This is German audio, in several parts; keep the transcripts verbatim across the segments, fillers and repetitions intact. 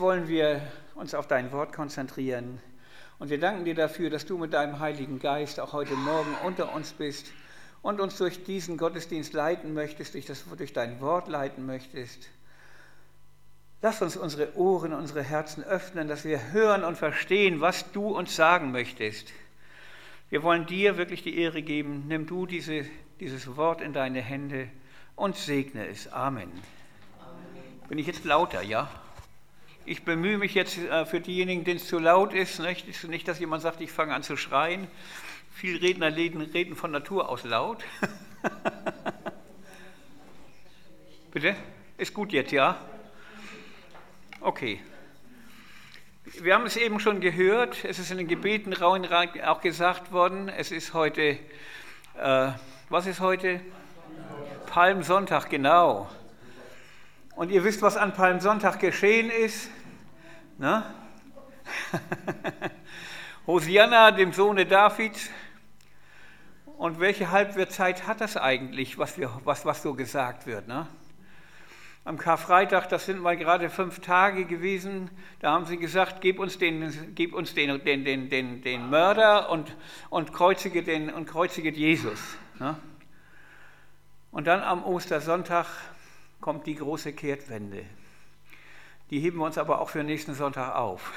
Wollen wir uns auf dein Wort konzentrieren. Und wir danken dir dafür, dass du mit deinem Heiligen Geist auch heute Morgen unter uns bist und uns durch diesen Gottesdienst leiten möchtest, durch, das, durch dein Wort leiten möchtest. Lass uns unsere Ohren, unsere Herzen öffnen, dass wir hören und verstehen, was du uns sagen möchtest. Wir wollen dir wirklich die Ehre geben. Nimm du diese, dieses Wort in deine Hände und segne es. Amen. Amen. Bin ich jetzt lauter, ja? Ich bemühe mich jetzt für diejenigen, denen es zu laut ist, nicht, nicht dass jemand sagt, ich fange an zu schreien. Viele Redner reden von Natur aus laut. Bitte? Ist gut jetzt, ja? Okay. Wir haben es eben schon gehört, es ist in den Gebeten auch gesagt worden, es ist heute, äh, was ist heute? Palmsonntag, genau. Und ihr wisst, was an Palmsonntag geschehen ist? Ne? Hosianna, dem Sohne Davids. Und welche Halbwertzeit hat das eigentlich, was, wir, was, was so gesagt wird? Ne? Am Karfreitag, das sind mal gerade fünf Tage gewesen, da haben sie gesagt, gib uns den, gib uns den, den, den, den, den Mörder und, und, kreuzige den, und kreuzige Jesus. Ne? Und dann am Ostersonntag kommt die große Kehrtwende. Die heben wir uns aber auch für nächsten Sonntag auf.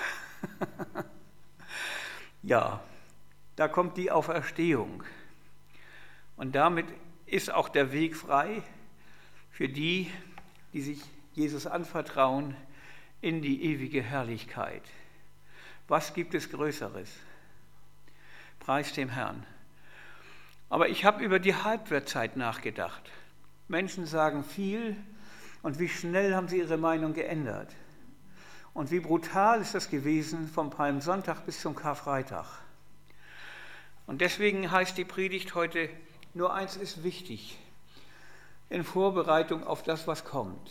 Ja, da kommt die Auferstehung. Und damit ist auch der Weg frei für die, die sich Jesus anvertrauen, in die ewige Herrlichkeit. Was gibt es Größeres? Preis dem Herrn. Aber ich habe über die Halbwertzeit nachgedacht. Menschen sagen viel, und wie schnell haben sie ihre Meinung geändert. Und wie brutal ist das gewesen vom Palmsonntag bis zum Karfreitag. Und deswegen heißt die Predigt heute, nur eins ist wichtig, in Vorbereitung auf das, was kommt.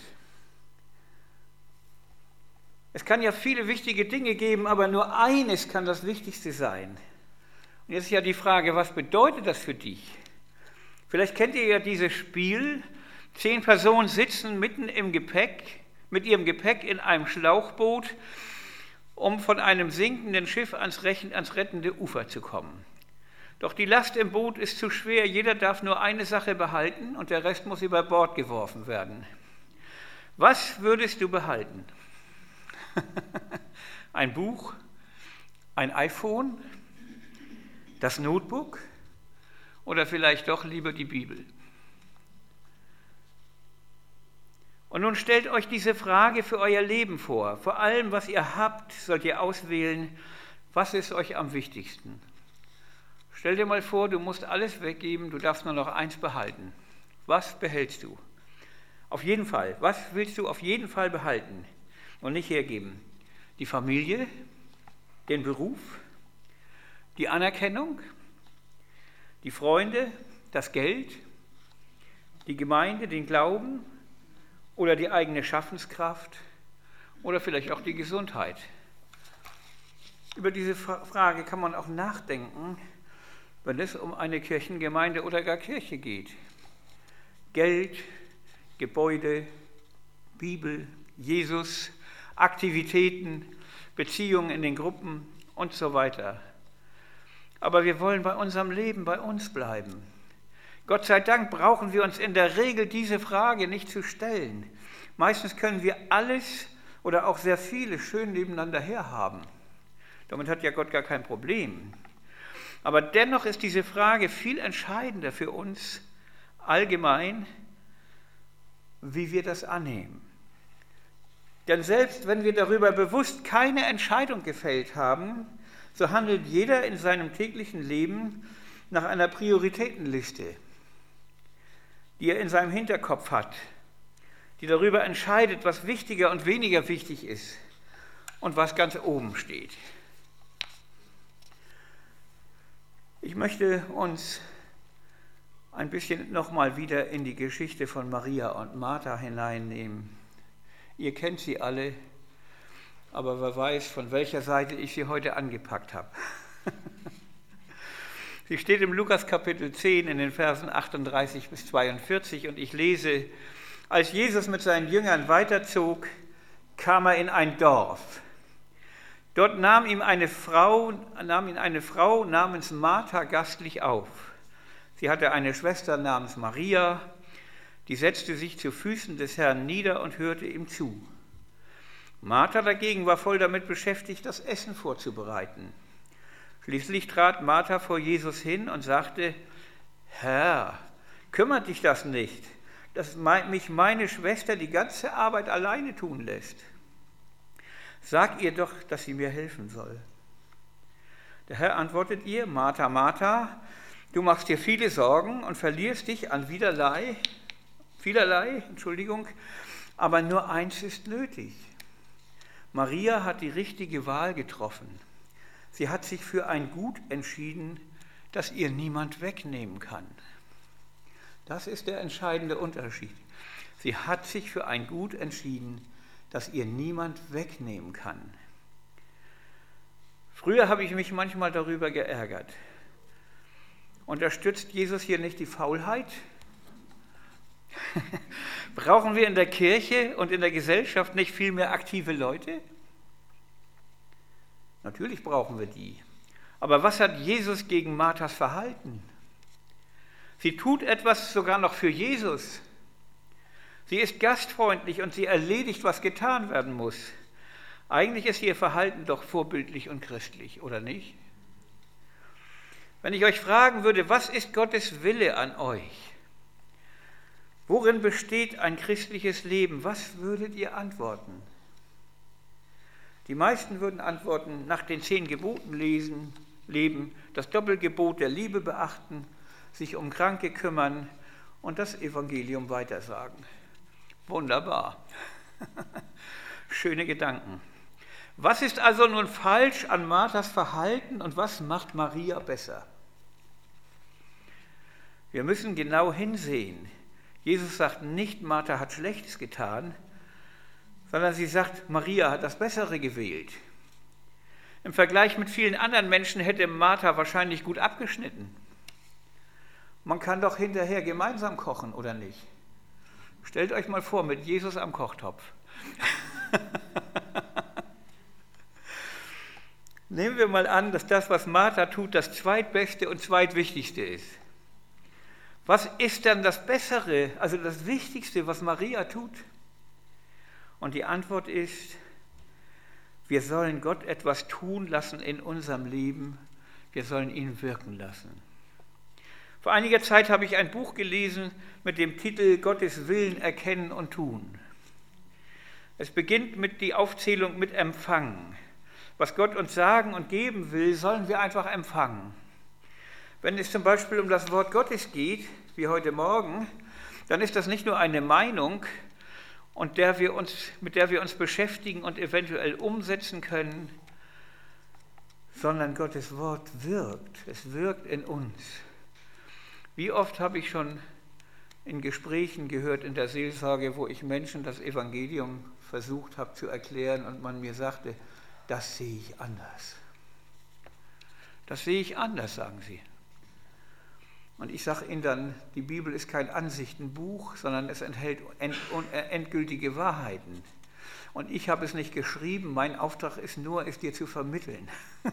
Es kann ja viele wichtige Dinge geben, aber nur eines kann das Wichtigste sein. Und jetzt ist ja die Frage, was bedeutet das für dich? Vielleicht kennt ihr ja dieses Spiel, zehn Personen sitzen mitten im Gepäck, mit ihrem Gepäck in einem Schlauchboot, um von einem sinkenden Schiff ans, Rechen, ans rettende Ufer zu kommen. Doch die Last im Boot ist zu schwer, jeder darf nur eine Sache behalten und der Rest muss über Bord geworfen werden. Was würdest du behalten? Ein Buch, ein iPhone, das Notebook oder vielleicht doch lieber die Bibel? Und nun stellt euch diese Frage für euer Leben vor. Vor allem, was ihr habt, sollt ihr auswählen, was ist euch am wichtigsten. Stell dir mal vor, du musst alles weggeben, du darfst nur noch eins behalten. Was behältst du? Auf jeden Fall. Was willst du auf jeden Fall behalten und nicht hergeben? Die Familie, den Beruf, die Anerkennung, die Freunde, das Geld, die Gemeinde, den Glauben oder die eigene Schaffenskraft oder vielleicht auch die Gesundheit. Über diese Frage kann man auch nachdenken, wenn es um eine Kirchengemeinde oder gar Kirche geht. Geld, Gebäude, Bibel, Jesus, Aktivitäten, Beziehungen in den Gruppen und so weiter. Aber wir wollen bei unserem Leben bei uns bleiben. Gott sei Dank brauchen wir uns in der Regel diese Frage nicht zu stellen. Meistens können wir alles oder auch sehr viele schön nebeneinander herhaben. Damit hat ja Gott gar kein Problem. Aber dennoch ist diese Frage viel entscheidender für uns allgemein, wie wir das annehmen. Denn selbst wenn wir darüber bewusst keine Entscheidung gefällt haben, so handelt jeder in seinem täglichen Leben nach einer Prioritätenliste, die er in seinem Hinterkopf hat, die darüber entscheidet, was wichtiger und weniger wichtig ist und was ganz oben steht. Ich möchte uns ein bisschen nochmal wieder in die Geschichte von Maria und Martha hineinnehmen. Ihr kennt sie alle, aber wer weiß, von welcher Seite ich sie heute angepackt habe. Sie steht im Lukas Kapitel zehn in den Versen achtunddreißig bis zweiundvierzig und ich lese, als Jesus mit seinen Jüngern weiterzog, kam er in ein Dorf. Dort nahm ihm eine Frau, nahm ihn eine Frau namens Martha gastlich auf. Sie hatte eine Schwester namens Maria, die setzte sich zu Füßen des Herrn nieder und hörte ihm zu. Martha dagegen war voll damit beschäftigt, das Essen vorzubereiten. Schließlich trat Martha vor Jesus hin und sagte: Herr, kümmert dich das nicht, dass mich meine Schwester die ganze Arbeit alleine tun lässt? Sag ihr doch, dass sie mir helfen soll. Der Herr antwortet ihr: Martha, Martha, du machst dir viele Sorgen und verlierst dich an vielerlei, vielerlei, Entschuldigung, aber nur eins ist nötig. Maria hat die richtige Wahl getroffen. Sie hat sich für ein Gut entschieden, das ihr niemand wegnehmen kann. Das ist der entscheidende Unterschied. Sie hat sich für ein Gut entschieden, das ihr niemand wegnehmen kann. Früher habe ich mich manchmal darüber geärgert. Unterstützt Jesus hier nicht die Faulheit? Brauchen wir in der Kirche und in der Gesellschaft nicht viel mehr aktive Leute? Natürlich brauchen wir die. Aber was hat Jesus gegen Marthas Verhalten? Sie tut etwas sogar noch für Jesus. Sie ist gastfreundlich und sie erledigt, was getan werden muss. Eigentlich ist ihr Verhalten doch vorbildlich und christlich, oder nicht? Wenn ich euch fragen würde, was ist Gottes Wille an euch? Worin besteht ein christliches Leben? Was würdet ihr antworten? Die meisten würden antworten: nach den zehn Geboten lesen, leben, das Doppelgebot der Liebe beachten, sich um Kranke kümmern und das Evangelium weitersagen. Wunderbar. Schöne Gedanken. Was ist also nun falsch an Marthas Verhalten und was macht Maria besser? Wir müssen genau hinsehen. Jesus sagt nicht, Martha hat Schlechtes getan, sondern sie sagt, Maria hat das Bessere gewählt. Im Vergleich mit vielen anderen Menschen hätte Martha wahrscheinlich gut abgeschnitten. Man kann doch hinterher gemeinsam kochen, oder nicht? Stellt euch mal vor, mit Jesus am Kochtopf. Nehmen wir mal an, dass das, was Martha tut, das zweitbeste und zweitwichtigste ist. Was ist dann das Bessere, also das Wichtigste, was Maria tut? Und die Antwort ist, wir sollen Gott etwas tun lassen in unserem Leben, wir sollen ihn wirken lassen. Vor einiger Zeit habe ich ein Buch gelesen mit dem Titel Gottes Willen erkennen und tun. Es beginnt mit der Aufzählung mit Empfangen. Was Gott uns sagen und geben will, sollen wir einfach empfangen. Wenn es zum Beispiel um das Wort Gottes geht, wie heute Morgen, dann ist das nicht nur eine Meinung, und der wir uns, mit der wir uns beschäftigen und eventuell umsetzen können, sondern Gottes Wort wirkt. Es wirkt in uns. Wie oft habe ich schon in Gesprächen gehört in der Seelsorge, wo ich Menschen das Evangelium versucht habe zu erklären und man mir sagte, das sehe ich anders. Das sehe ich anders, sagen sie. Und ich sage ihnen dann, die Bibel ist kein Ansichtenbuch, sondern es enthält end, endgültige Wahrheiten. Und ich habe es nicht geschrieben, mein Auftrag ist nur, es dir zu vermitteln.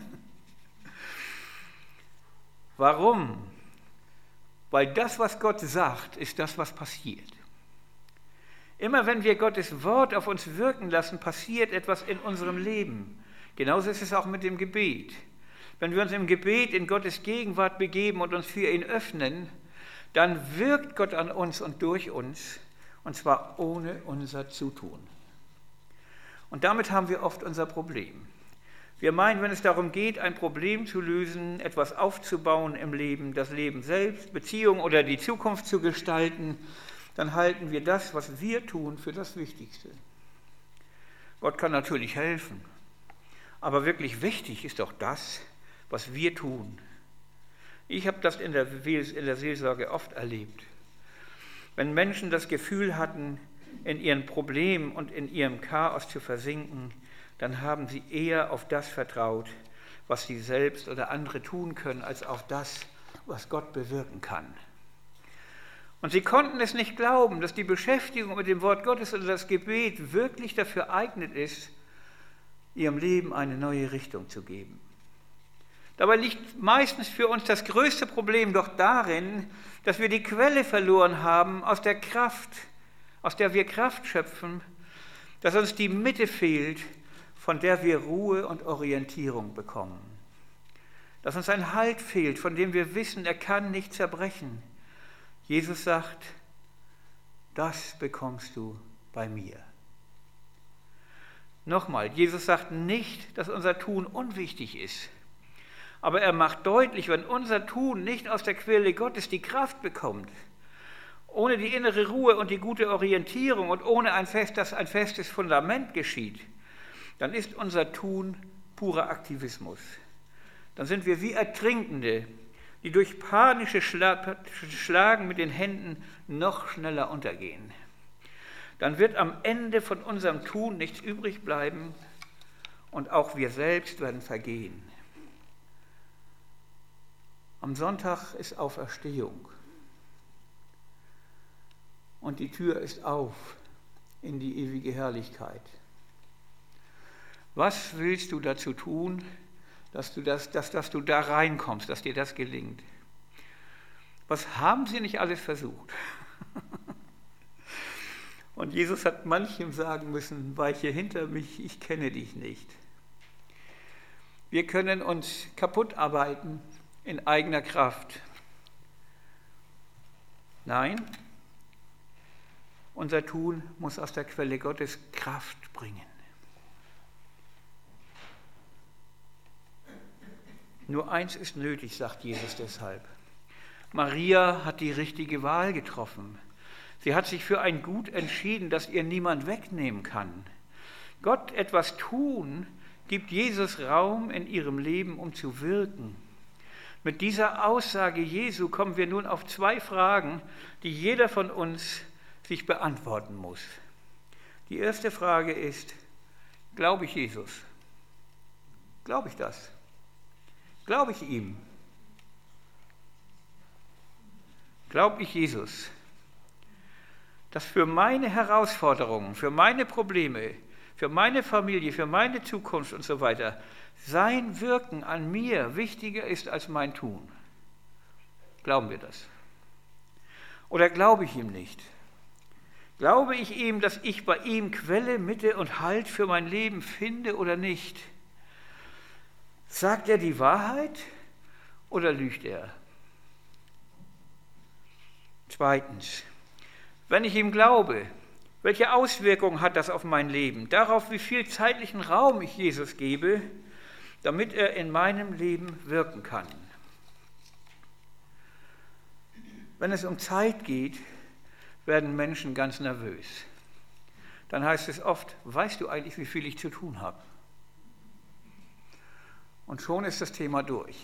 Warum? Weil das, was Gott sagt, ist das, was passiert. Immer wenn wir Gottes Wort auf uns wirken lassen, passiert etwas in unserem Leben. Genauso ist es auch mit dem Gebet. Wenn wir uns im Gebet in Gottes Gegenwart begeben und uns für ihn öffnen, dann wirkt Gott an uns und durch uns, und zwar ohne unser Zutun. Und damit haben wir oft unser Problem. Wir meinen, wenn es darum geht, ein Problem zu lösen, etwas aufzubauen im Leben, das Leben selbst, Beziehungen oder die Zukunft zu gestalten, dann halten wir das, was wir tun, für das Wichtigste. Gott kann natürlich helfen, aber wirklich wichtig ist doch das, was wir tun. Ich habe das in der, in der Seelsorge oft erlebt. Wenn Menschen das Gefühl hatten, in ihren Problemen und in ihrem Chaos zu versinken, dann haben sie eher auf das vertraut, was sie selbst oder andere tun können, als auf das, was Gott bewirken kann. Und sie konnten es nicht glauben, dass die Beschäftigung mit dem Wort Gottes und das Gebet wirklich dafür eignet ist, ihrem Leben eine neue Richtung zu geben. Dabei liegt meistens für uns das größte Problem doch darin, dass wir die Quelle verloren haben, aus der Kraft, aus der wir Kraft schöpfen, dass uns die Mitte fehlt, von der wir Ruhe und Orientierung bekommen. Dass uns ein Halt fehlt, von dem wir wissen, er kann nicht zerbrechen. Jesus sagt, das bekommst du bei mir. Nochmal, Jesus sagt nicht, dass unser Tun unwichtig ist. Aber er macht deutlich, wenn unser Tun nicht aus der Quelle Gottes die Kraft bekommt, ohne die innere Ruhe und die gute Orientierung und ohne ein fest, dass ein festes Fundament geschieht, dann ist unser Tun purer Aktivismus. Dann sind wir wie Ertrinkende, die durch panische Schlagen mit den Händen noch schneller untergehen. Dann wird am Ende von unserem Tun nichts übrig bleiben und auch wir selbst werden vergehen. Am Sonntag ist Auferstehung und die Tür ist auf in die ewige Herrlichkeit. Was willst du dazu tun, dass du, das, dass, dass du da reinkommst, dass dir das gelingt? Was haben sie nicht alles versucht? Und Jesus hat manchem sagen müssen, weiche hinter mich, ich kenne dich nicht. Wir können uns kaputt arbeiten in eigener Kraft. Nein, unser Tun muss aus der Quelle Gottes Kraft bringen. Nur eins ist nötig, sagt Jesus deshalb. Maria hat die richtige Wahl getroffen. Sie hat sich für ein Gut entschieden, das ihr niemand wegnehmen kann. Gott etwas tun, gibt Jesus Raum in ihrem Leben, um zu wirken. Mit dieser Aussage Jesu kommen wir nun auf zwei Fragen, die jeder von uns sich beantworten muss. Die erste Frage ist, glaube ich Jesus? Glaube ich das? Glaube ich ihm? Glaube ich Jesus, dass für meine Herausforderungen, für meine Probleme, für meine Familie, für meine Zukunft und so weiter sein Wirken an mir wichtiger ist als mein Tun? Glauben wir das? Oder glaube ich ihm nicht? Glaube ich ihm, dass ich bei ihm Quelle, Mitte und Halt für mein Leben finde oder nicht? Sagt er die Wahrheit oder lügt er? Zweitens, wenn ich ihm glaube, welche Auswirkungen hat das auf mein Leben? Darauf, wie viel zeitlichen Raum ich Jesus gebe, damit er in meinem Leben wirken kann. Wenn es um Zeit geht, werden Menschen ganz nervös. Dann heißt es oft, weißt du eigentlich, wie viel ich zu tun habe? Und schon ist das Thema durch.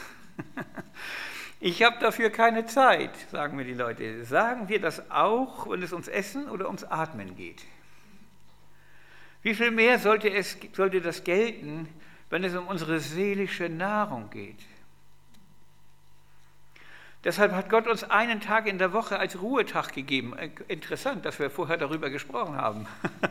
Ich habe dafür keine Zeit, sagen mir die Leute. Sagen wir das auch, wenn es ums Essen oder ums Atmen geht? Wie viel mehr sollte, es, sollte das gelten, wenn es um unsere seelische Nahrung geht? Deshalb hat Gott uns einen Tag in der Woche als Ruhetag gegeben. Interessant, dass wir vorher darüber gesprochen haben.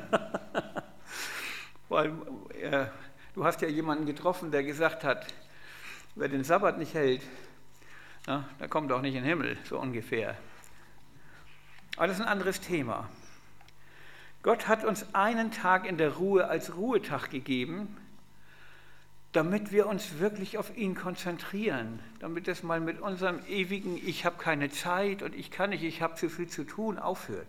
Weil äh, du hast ja jemanden getroffen, der gesagt hat, wer den Sabbat nicht hält, na, der kommt auch nicht in den Himmel, so ungefähr. Aber das ist ein anderes Thema. Gott hat uns einen Tag in der Ruhe als Ruhetag gegeben, damit wir uns wirklich auf ihn konzentrieren, damit es mal mit unserem ewigen Ich habe keine Zeit und ich kann nicht, ich habe zu viel zu tun, aufhört.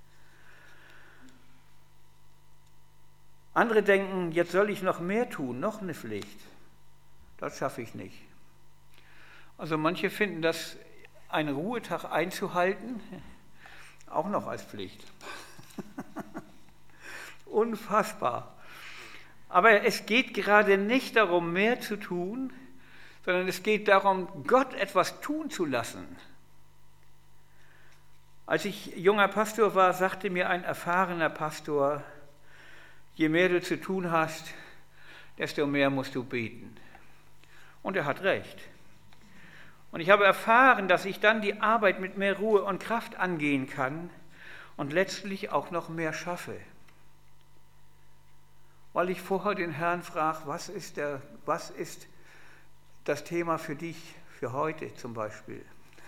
Andere denken, jetzt soll ich noch mehr tun, noch eine Pflicht. Das schaffe ich nicht. Also manche finden das, einen Ruhetag einzuhalten, auch noch als Pflicht. Unfassbar. Aber es geht gerade nicht darum, mehr zu tun, sondern es geht darum, Gott etwas tun zu lassen. Als ich junger Pastor war, sagte mir ein erfahrener Pastor, je mehr du zu tun hast, desto mehr musst du beten. Und er hat recht. Und ich habe erfahren, dass ich dann die Arbeit mit mehr Ruhe und Kraft angehen kann und letztlich auch noch mehr schaffe. Weil ich vorher den Herrn frage, was ist, der, was ist das Thema für dich, für heute zum Beispiel?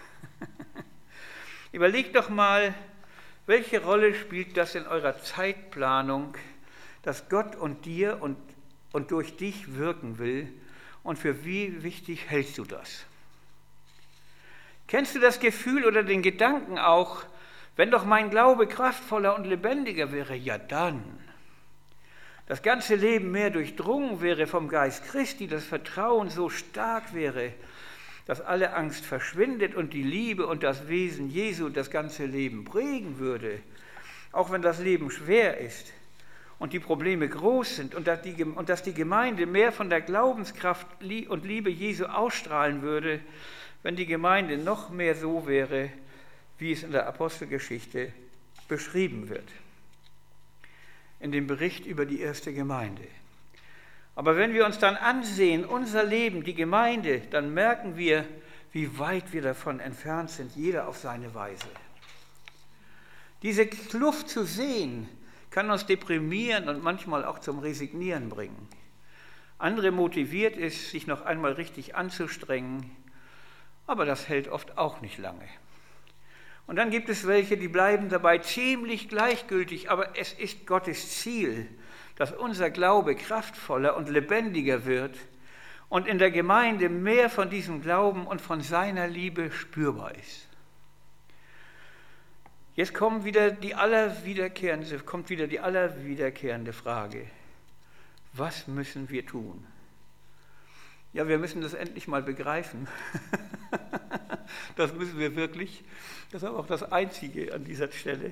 Überleg doch mal, welche Rolle spielt das in eurer Zeitplanung, dass Gott und dir und, und durch dich wirken will, und für wie wichtig hältst du das? Kennst du das Gefühl oder den Gedanken auch, wenn doch mein Glaube kraftvoller und lebendiger wäre, ja dann. Das ganze Leben mehr durchdrungen wäre vom Geist Christi, das Vertrauen so stark wäre, dass alle Angst verschwindet und die Liebe und das Wesen Jesu das ganze Leben prägen würde, auch wenn das Leben schwer ist und die Probleme groß sind und dass die, und dass die Gemeinde mehr von der Glaubenskraft und Liebe Jesu ausstrahlen würde, wenn die Gemeinde noch mehr so wäre, wie es in der Apostelgeschichte beschrieben wird, in dem Bericht über die erste Gemeinde. Aber wenn wir uns dann ansehen, unser Leben, die Gemeinde, dann merken wir, wie weit wir davon entfernt sind, jeder auf seine Weise. Diese Kluft zu sehen, kann uns deprimieren und manchmal auch zum Resignieren bringen. Andere motiviert es, sich noch einmal richtig anzustrengen, aber das hält oft auch nicht lange. Und dann gibt es welche, die bleiben dabei ziemlich gleichgültig, aber es ist Gottes Ziel, dass unser Glaube kraftvoller und lebendiger wird und in der Gemeinde mehr von diesem Glauben und von seiner Liebe spürbar ist. Jetzt kommt wieder die allerwiederkehrende, kommt wieder die allerwiederkehrende Frage: Was müssen wir tun? Ja, wir müssen das endlich mal begreifen. Das müssen wir wirklich. Das ist aber auch das Einzige an dieser Stelle.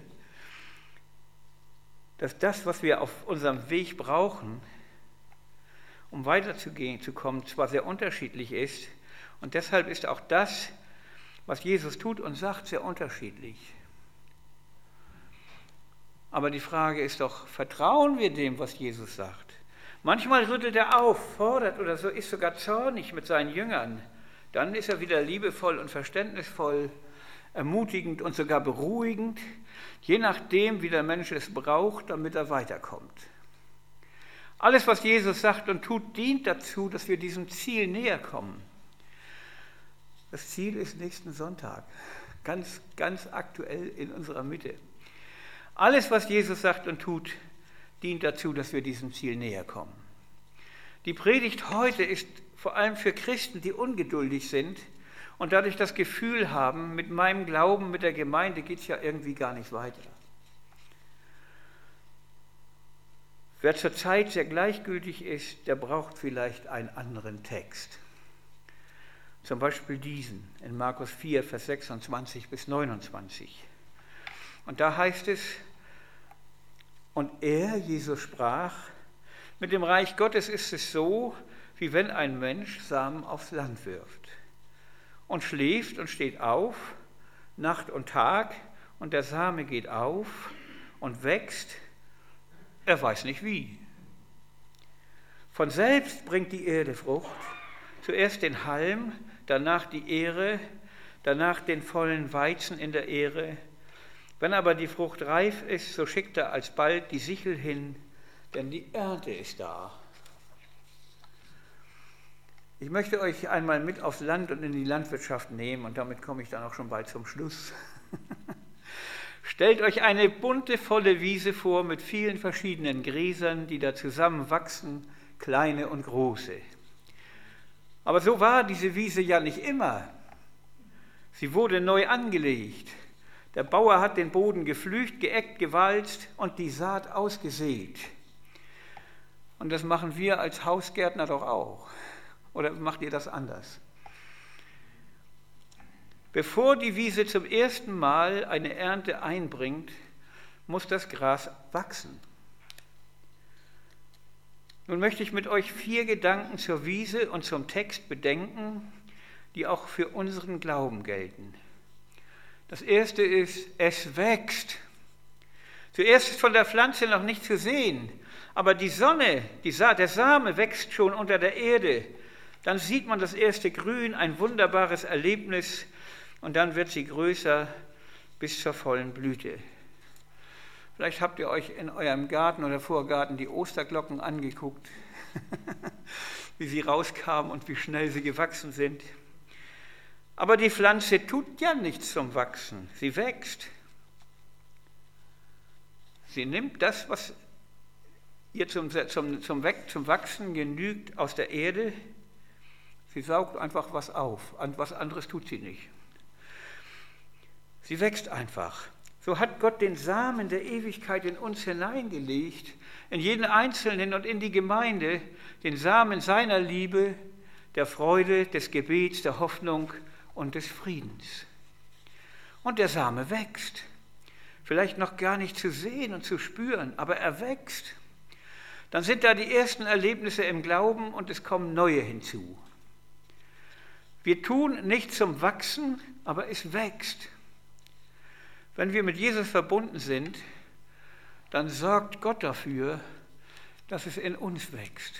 Dass das, was wir auf unserem Weg brauchen, um weiterzugehen, zu kommen, zwar sehr unterschiedlich ist. Und deshalb ist auch das, was Jesus tut und sagt, sehr unterschiedlich. Aber die Frage ist doch, vertrauen wir dem, was Jesus sagt? Manchmal rüttelt er auf, fordert oder so, ist sogar zornig mit seinen Jüngern. Dann ist er wieder liebevoll und verständnisvoll, ermutigend und sogar beruhigend, je nachdem, wie der Mensch es braucht, damit er weiterkommt. Alles, was Jesus sagt und tut, dient dazu, dass wir diesem Ziel näher kommen. Das Ziel ist nächsten Sonntag, ganz, ganz aktuell in unserer Mitte. Alles, was Jesus sagt und tut, dient dazu, dass wir diesem Ziel näher kommen. Die Predigt heute ist vor allem für Christen, die ungeduldig sind und dadurch das Gefühl haben, mit meinem Glauben, mit der Gemeinde geht es ja irgendwie gar nicht weiter. Wer zurzeit sehr gleichgültig ist, der braucht vielleicht einen anderen Text. Zum Beispiel diesen in Markus vier, Vers sechsundzwanzig bis neunundzwanzig. Und da heißt es: Und er, Jesus, sprach: Mit dem Reich Gottes ist es so, wie wenn ein Mensch Samen aufs Land wirft und schläft und steht auf, Nacht und Tag, und der Same geht auf und wächst, er weiß nicht wie. Von selbst bringt die Erde Frucht, zuerst den Halm, danach die Ähre, danach den vollen Weizen in der Ähre. Wenn aber die Frucht reif ist, so schickt er alsbald die Sichel hin, denn die Ernte ist da. Ich möchte euch einmal mit aufs Land und in die Landwirtschaft nehmen, und damit komme ich dann auch schon bald zum Schluss. Stellt euch eine bunte, volle Wiese vor mit vielen verschiedenen Gräsern, die da zusammen wachsen, kleine und große. Aber so war diese Wiese ja nicht immer. Sie wurde neu angelegt. Der Bauer hat den Boden geflügt, geeckt, gewalzt und die Saat ausgesät. Und das machen wir als Hausgärtner doch auch. Oder macht ihr das anders? Bevor die Wiese zum ersten Mal eine Ernte einbringt, muss das Gras wachsen. Nun möchte ich mit euch vier Gedanken zur Wiese und zum Text bedenken, die auch für unseren Glauben gelten. Das erste ist, es wächst. Zuerst ist von der Pflanze noch nicht zu sehen, aber die Sonne, die Sa- der Same wächst schon unter der Erde. Dann sieht man das erste Grün, ein wunderbares Erlebnis, und dann wird sie größer bis zur vollen Blüte. Vielleicht habt ihr euch in eurem Garten oder Vorgarten die Osterglocken angeguckt, wie sie rauskamen und wie schnell sie gewachsen sind. Aber die Pflanze tut ja nichts zum Wachsen, sie wächst. Sie nimmt das, was ihr zum, zum, zum, zum Wachsen genügt, aus der Erde. Sie saugt einfach was auf, was anderes tut sie nicht. Sie wächst einfach. So hat Gott den Samen der Ewigkeit in uns hineingelegt, in jeden Einzelnen und in die Gemeinde, den Samen seiner Liebe, der Freude, des Gebets, der Hoffnung und des Friedens. Und der Same wächst. Vielleicht noch gar nicht zu sehen und zu spüren, aber er wächst. Dann sind da die ersten Erlebnisse im Glauben und es kommen neue hinzu. Wir tun nicht zum Wachsen, aber es wächst. Wenn wir mit Jesus verbunden sind, dann sorgt Gott dafür, dass es in uns wächst.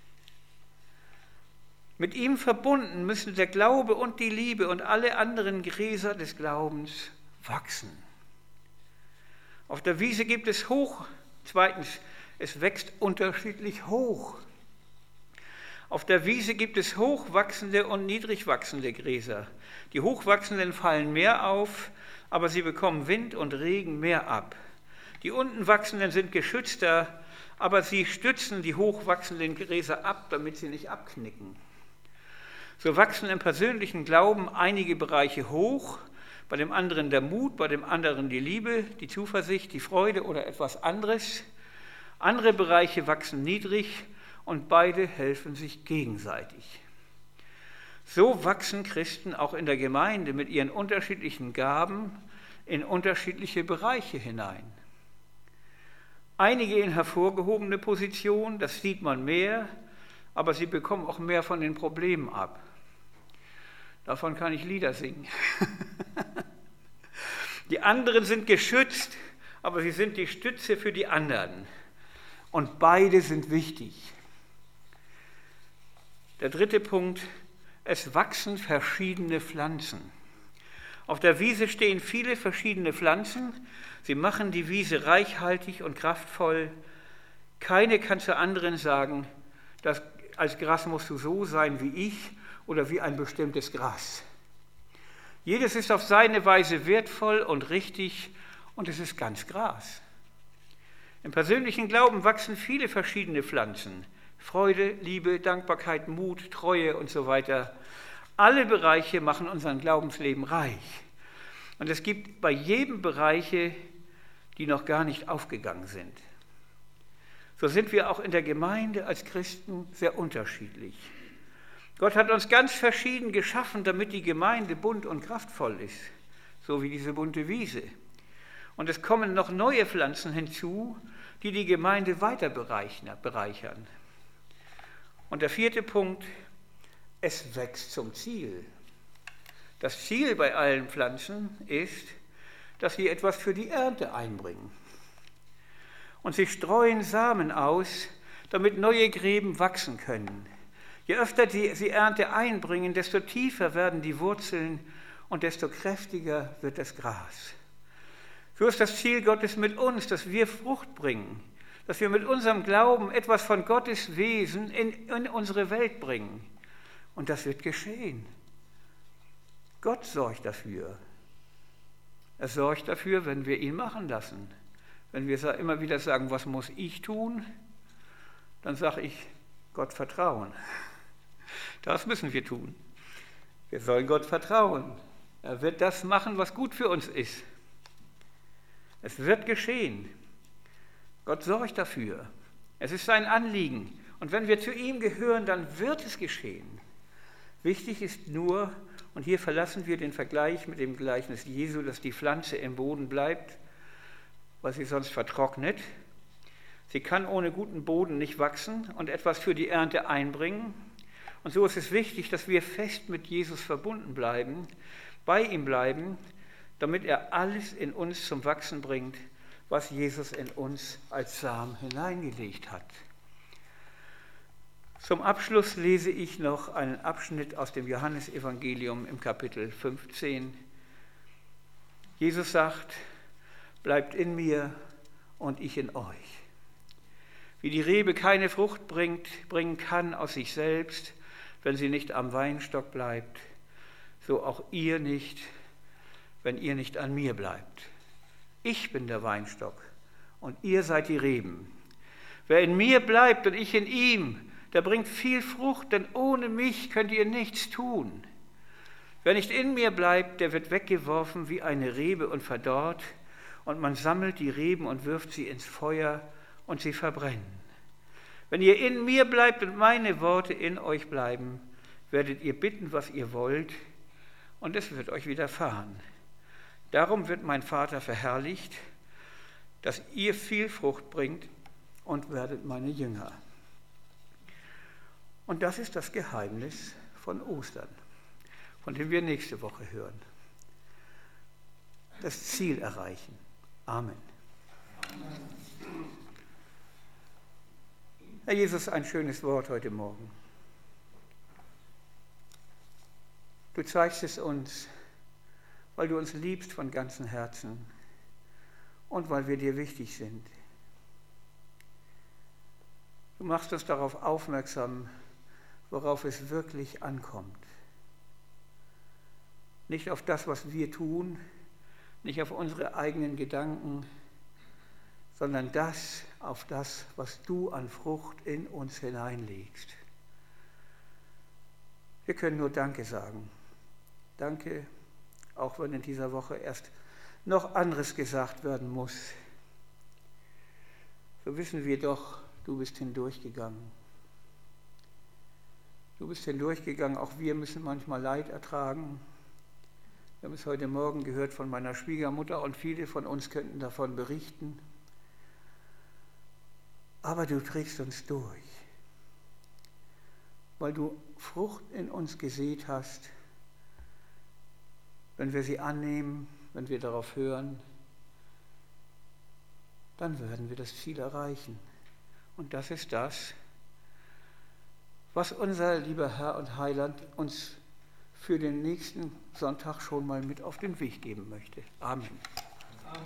Mit ihm verbunden müssen der Glaube und die Liebe und alle anderen Gräser des Glaubens wachsen. Auf der Wiese gibt es hoch, zweitens, es wächst unterschiedlich hoch. Auf der Wiese gibt es hochwachsende und niedrig wachsende Gräser. Die hochwachsenden fallen mehr auf, aber sie bekommen Wind und Regen mehr ab. Die unten wachsenden sind geschützter, aber sie stützen die hochwachsenden Gräser ab, damit sie nicht abknicken. So wachsen im persönlichen Glauben einige Bereiche hoch, bei dem anderen der Mut, bei dem anderen die Liebe, die Zuversicht, die Freude oder etwas anderes. Andere Bereiche wachsen niedrig und beide helfen sich gegenseitig. So wachsen Christen auch in der Gemeinde mit ihren unterschiedlichen Gaben in unterschiedliche Bereiche hinein. Einige in hervorgehobene Positionen, das sieht man mehr, aber sie bekommen auch mehr von den Problemen ab. Davon kann ich Lieder singen. Die anderen sind geschützt, aber sie sind die Stütze für die anderen. Und beide sind wichtig. Der dritte Punkt: Es wachsen verschiedene Pflanzen. Auf der Wiese stehen viele verschiedene Pflanzen. Sie machen die Wiese reichhaltig und kraftvoll. Keine kann zur anderen sagen, dass als Gras musst du so sein wie ich oder wie ein bestimmtes Gras. Jedes ist auf seine Weise wertvoll und richtig und es ist ganz Gras. Im persönlichen Glauben wachsen viele verschiedene Pflanzen. Freude, Liebe, Dankbarkeit, Mut, Treue und so weiter. Alle Bereiche machen unser Glaubensleben reich. Und es gibt bei jedem Bereiche, die noch gar nicht aufgegangen sind. So sind wir auch in der Gemeinde als Christen sehr unterschiedlich. Gott hat uns ganz verschieden geschaffen, damit die Gemeinde bunt und kraftvoll ist, so wie diese bunte Wiese. Und es kommen noch neue Pflanzen hinzu, die die Gemeinde weiter bereichern. Und der vierte Punkt: Es wächst zum Ziel. Das Ziel bei allen Pflanzen ist, dass sie etwas für die Ernte einbringen. Und sie streuen Samen aus, damit neue Gräben wachsen können. Je öfter sie, sie Ernte einbringen, desto tiefer werden die Wurzeln und desto kräftiger wird das Gras. So ist das Ziel Gottes mit uns, dass wir Frucht bringen, dass wir mit unserem Glauben etwas von Gottes Wesen in, in unsere Welt bringen. Und das wird geschehen. Gott sorgt dafür. Er sorgt dafür, wenn wir ihn machen lassen. Wenn wir immer wieder sagen, was muss ich tun, dann sage ich, Gott vertrauen. Das müssen wir tun. Wir sollen Gott vertrauen. Er wird das machen, was gut für uns ist. Es wird geschehen. Gott sorgt dafür. Es ist sein Anliegen. Und wenn wir zu ihm gehören, dann wird es geschehen. Wichtig ist nur, und hier verlassen wir den Vergleich mit dem Gleichnis Jesu, dass die Pflanze im Boden bleibt, weil sie sonst vertrocknet. Sie kann ohne guten Boden nicht wachsen und etwas für die Ernte einbringen. Und so ist es wichtig, dass wir fest mit Jesus verbunden bleiben, bei ihm bleiben, damit er alles in uns zum Wachsen bringt, was Jesus in uns als Samen hineingelegt hat. Zum Abschluss lese ich noch einen Abschnitt aus dem Johannesevangelium im Kapitel fünfzehn. Jesus sagt, bleibt in mir und ich in euch. Wie die Rebe keine Frucht bringt, bringen kann aus sich selbst, wenn sie nicht am Weinstock bleibt, so auch ihr nicht, wenn ihr nicht an mir bleibt. Ich bin der Weinstock und ihr seid die Reben. Wer in mir bleibt und ich in ihm, der bringt viel Frucht, denn ohne mich könnt ihr nichts tun. Wer nicht in mir bleibt, der wird weggeworfen wie eine Rebe und verdorrt, und man sammelt die Reben und wirft sie ins Feuer und sie verbrennen. Wenn ihr in mir bleibt und meine Worte in euch bleiben, werdet ihr bitten, was ihr wollt, und es wird euch widerfahren. Darum wird mein Vater verherrlicht, dass ihr viel Frucht bringt und werdet meine Jünger. Und das ist das Geheimnis von Ostern, von dem wir nächste Woche hören. Das Ziel erreichen. Amen. Herr Jesus, ein schönes Wort heute Morgen. Du zeigst es uns, weil du uns liebst von ganzem Herzen und weil wir dir wichtig sind. Du machst uns darauf aufmerksam, worauf es wirklich ankommt. Nicht auf das, was wir tun, nicht auf unsere eigenen Gedanken, sondern das auf das, was du an Frucht in uns hineinlegst. Wir können nur Danke sagen. Danke, auch wenn in dieser Woche erst noch anderes gesagt werden muss. So wissen wir doch, du bist hindurchgegangen. Du bist hindurchgegangen, auch wir müssen manchmal Leid ertragen. Wir haben es heute Morgen gehört von meiner Schwiegermutter und viele von uns könnten davon berichten. Aber du trägst uns durch, weil du Frucht in uns gesät hast, wenn wir sie annehmen, wenn wir darauf hören, dann werden wir das Ziel erreichen. Und das ist das, was unser lieber Herr und Heiland uns für den nächsten Sonntag schon mal mit auf den Weg geben möchte. Amen.